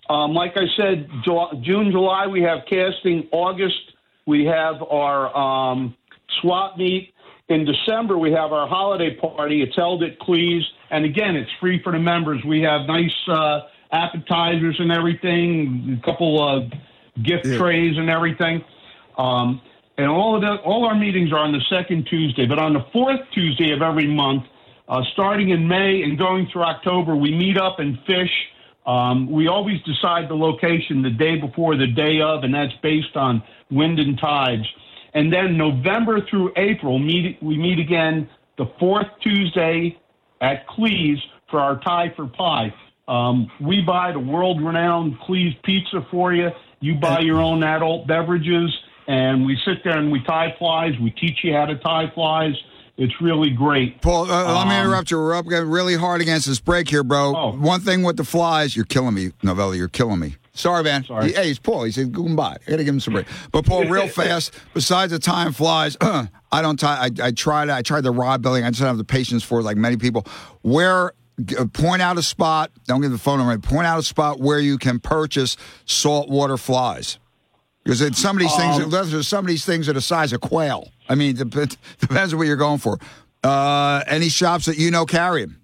Like I said, June, July, we have casting. August, we have our swap meet. In December, we have our holiday party. It's held at Cleese. And, again, it's free for the members. We have nice appetizers and everything, a couple of gift trays and everything. And all our meetings are on the second Tuesday. But on the fourth Tuesday of every month, starting in May and going through October, we meet up and fish. We always decide the location the day before, the day of, and that's based on wind and tides. And then November through April, we meet again the fourth Tuesday at Cleese for our Tie for Pie. We buy the world-renowned Cleese pizza for you. You buy your own adult beverages, and we sit there and we tie flies. We teach you how to tie flies. It's really great. Paul, let me interrupt you. We're up really hard against this break here, bro. One thing with the flies, you're killing me, Novelli. You're killing me. Sorry, man. Sorry. Hey, it's Paul. He said, goodbye. I got to give him some break. But, Paul, real fast, besides the tying flies, I don't tie. I tried the rod building. I just don't have the patience for it, like many people. Point out a spot. Don't give the phone number. Point out a spot where you can purchase saltwater flies. Because some of these things are the size of quail. I mean, it depends on what you're going for. Any shops that carry them?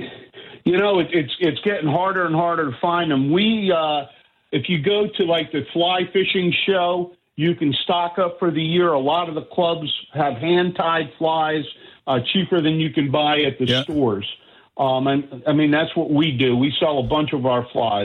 It's getting harder and harder to find them. If you go to like the fly fishing show, you can stock up for the year. A lot of the clubs have hand-tied flies cheaper than you can buy at the stores. And I mean, that's what we do. We sell a bunch of our flies.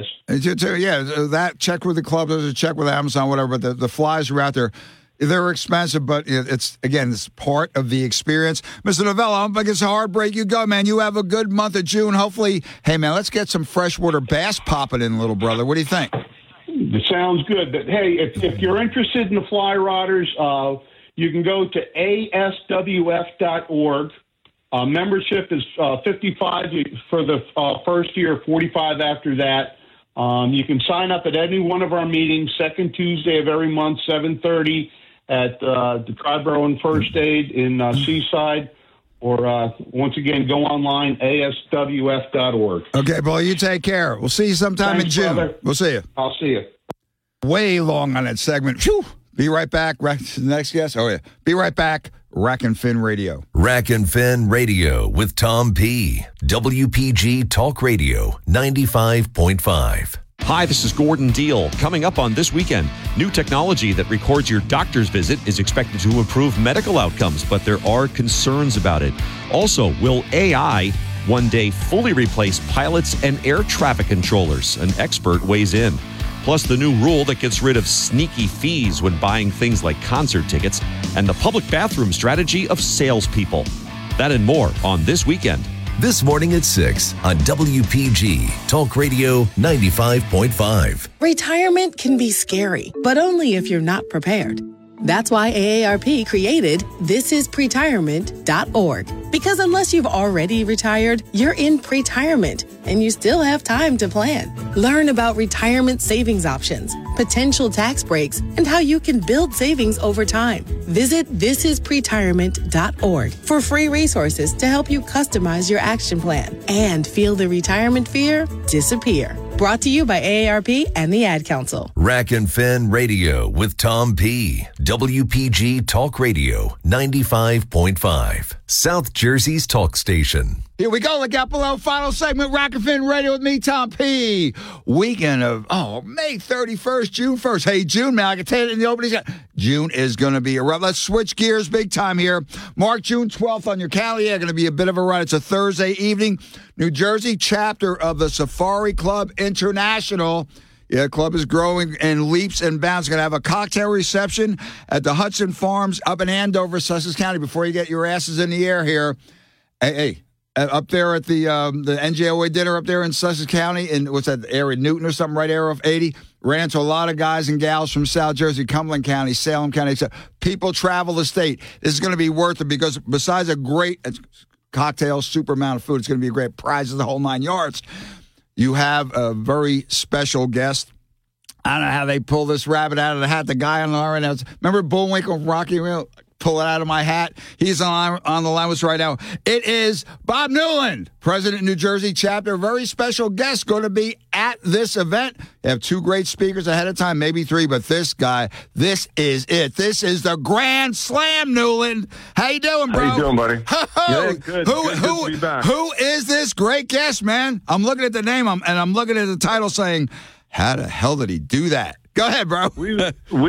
Check with the clubs, check with Amazon, whatever. But the flies are out there. They're expensive, but it's part of the experience. Mr. Novello, I'm like it's a hard break. You go, man. You have a good month of June. Hopefully, hey, man, let's get some freshwater bass popping in, little brother. What do you think? It sounds good. But, hey, if you're interested in the fly rodders, you can go to aswf.org. Membership is $55 for the first year, $45 after that. You can sign up at any one of our meetings, second Tuesday of every month, 7:30 at the Triborough and First Aid in Seaside. Or, once again, go online, aswf.org. Okay, Paul, you take care. We'll see you sometime in June. Brother. We'll see you. I'll see you. Way long on that segment. Phew. Be right back. Next guest. Oh, yeah. Be right back. Rack and Fin Radio. Rack and Fin Radio with Tom P. WPG Talk Radio 95.5. Hi, this is Gordon Deal. Coming up on This Weekend, new technology that records your doctor's visit is expected to improve medical outcomes, but there are concerns about it. Also, will AI one day fully replace pilots and air traffic controllers? An expert weighs in. Plus, the new rule that gets rid of sneaky fees when buying things like concert tickets, and the public bathroom strategy of salespeople. That and more on This Weekend. This morning at 6 on WPG Talk Radio 95.5. Retirement can be scary, but only if you're not prepared. That's why AARP created thisispretirement.org. Because unless you've already retired, you're in pretirement, and you still have time to plan. Learn about retirement savings options, potential tax breaks, and how you can build savings over time. Visit thisispretirement.org for free resources to help you customize your action plan and feel the retirement fear disappear. Brought to you by AARP and the Ad Council. Rack and Fin Radio with Tom P. WPG Talk Radio 95.5. South Jersey's talk station. Here we go, Legapolo, final segment, Rack and Fin Radio with me, Tom P. Weekend of, May 31st, June 1st. Hey, June, man, I can tell you in the opening. June is going to be a run. Let's switch gears big time here. Mark June 12th on your calendar. Going to be a bit of a run. It's a Thursday evening. New Jersey chapter of the Safari Club International. Yeah, club is growing in leaps and bounds. Going to have a cocktail reception at the Hudson Farms up in Andover, Sussex County. Before you get your asses in the air here, hey. Up there at the NJOA dinner up there in Sussex County, in what's that area, Newton or something, right area of 80. Ran into a lot of guys and gals from South Jersey, Cumberland County, Salem County, etc. People travel the state. This is going to be worth it because besides a great cocktail, super amount of food, it's going to be a great prizes, the whole 9 yards. You have a very special guest. I don't know how they pull this rabbit out of the hat. The guy on the line right now. Remember Bullwinkle from Rocky Real? Pull it out of my hat. He's on the line with us right now. It is Bob Newland, President of New Jersey chapter. Very special guest going to be at at this event. They have 2 great speakers ahead of time, maybe 3, but this guy, this is it. This is the Grand Slam, Newland. How you doing, bro? How you doing, buddy? Yeah, good. Good to be back. Who is this great guest, man? I'm looking at the name, and I'm looking at the title saying, how the hell did he do that? Go ahead, bro. We've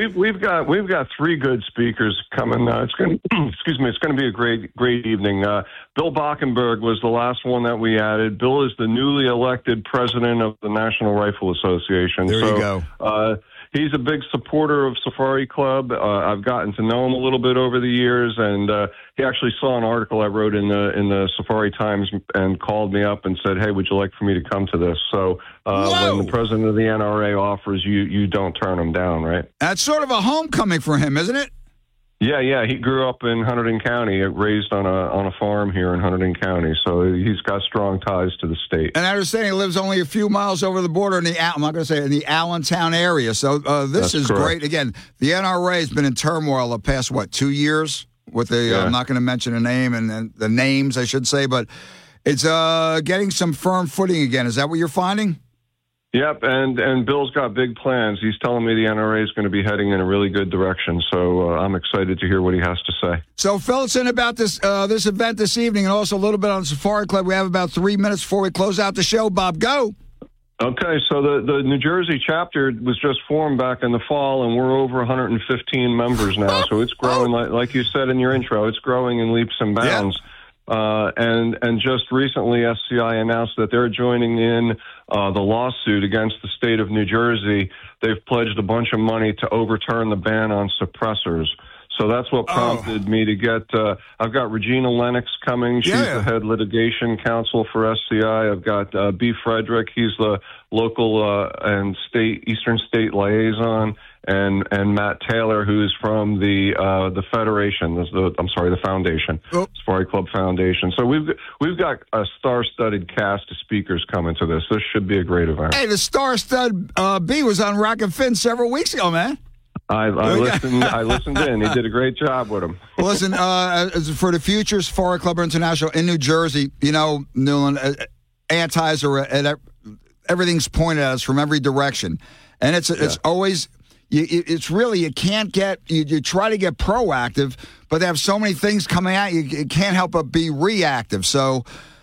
got 3 good speakers coming. It's going to be a great evening. Bill Bockenberg was the last one that we added. Bill is the newly elected president of the National Rifle Association. There you go. He's a big supporter of Safari Club. I've gotten to know him a little bit over the years, and he actually saw an article I wrote in the Safari Times and called me up and said, "Hey, would you like for me to come to this?" So when the president of the NRA offers, you don't turn him down, right? That's sort of a homecoming for him, isn't it? Yeah. He grew up in Hunterdon County, raised on a farm here in Hunterdon County, so he's got strong ties to the state. And I understand he lives only a few miles over the border in the Allentown area. So this is great. Again, the NRA has been in turmoil the past 2 years with the. I'm not going to mention a name and the names I should say, but it's getting some firm footing again. Is that what you're finding? Yep, and Bill's got big plans. He's telling me the NRA is going to be heading in a really good direction, so I'm excited to hear what he has to say. So fill us in about this event this evening and also a little bit on Safari Club. We have about 3 minutes before we close out the show. Bob, go. Okay, so the New Jersey chapter was just formed back in the fall, and we're over 115 members now, so it's growing, like you said in your intro, it's growing in leaps and bounds. Yeah. And just recently, SCI announced that they're joining in the lawsuit against the state of New Jersey. They've pledged a bunch of money to overturn the ban on suppressors. So that's what prompted me to get. I've got Regina Lennox coming. She's the head litigation counsel for SCI. I've got B. Frederick. He's the local and Eastern State liaison. And Matt Taylor, who's from the Federation. The Foundation, Safari Club Foundation. So we've got a star-studded cast of speakers coming to this. This should be a great event. Hey, the star-stud B was on Rack and Fin several weeks ago, man. I listened in. He did a great job with him. Well, listen, for the future Safari Club International in New Jersey, Newland, antis are everything's pointed at us from every direction, and it's always. It's really, you can't get, you try to get proactive, but they have so many things coming at you, you can't help but be reactive. So,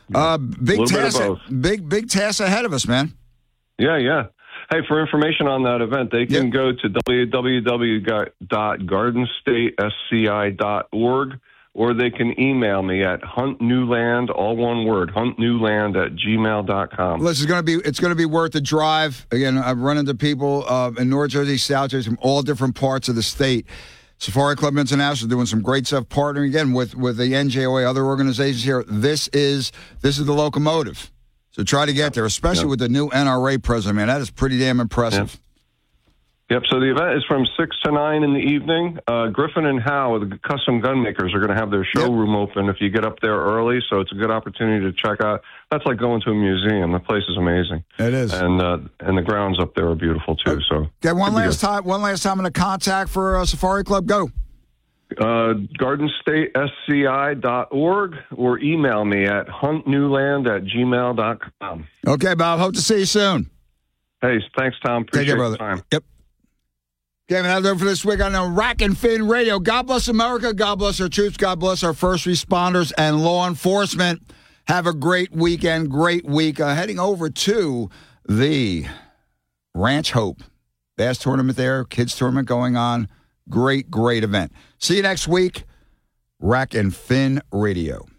big task ahead of us, man. Yeah. Hey, for information on that event, they can go to www.gardenstatesci.org, or they can email me at huntnewland, all one word, huntnewland@gmail.com. Well, it's going to be worth the drive. Again, I've run into people in North Jersey, South Jersey, from all different parts of the state. Safari Club International doing some great stuff, partnering again with the NJOA, other organizations here. This is the locomotive. So try to get there, especially with the new NRA president, man. That is pretty damn impressive. Yep, so the event is from 6 to 9 in the evening. Griffin and Howe, the custom gun makers, are going to have their showroom open if you get up there early, so it's a good opportunity to check out. That's like going to a museum. The place is amazing. It is. And the grounds up there are beautiful, too. So okay, one last time in the contact for Safari Club. Go. GardenStateSCI.org or email me at huntnewland@gmail.com. Okay, Bob. Hope to see you soon. Hey, thanks, Tom. Appreciate your time. Yep. Okay, that's it for this week on Rack and Fin Radio. God bless America. God bless our troops. God bless our first responders and law enforcement. Have a great weekend, great week. Heading over to the Ranch Hope Bass Tournament there, kids tournament going on. Great event. See you next week. Rack and Fin Radio.